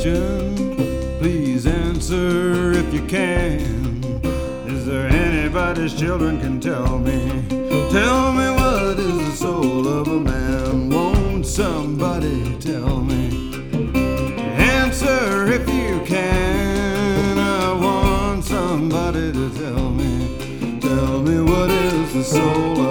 question. Please answer if you can. Is there anybody's children can tell me? Tell me, what is the soul of a man? Won't somebody tell me? Answer if you can. I want somebody to tell me. Tell me, what is the soul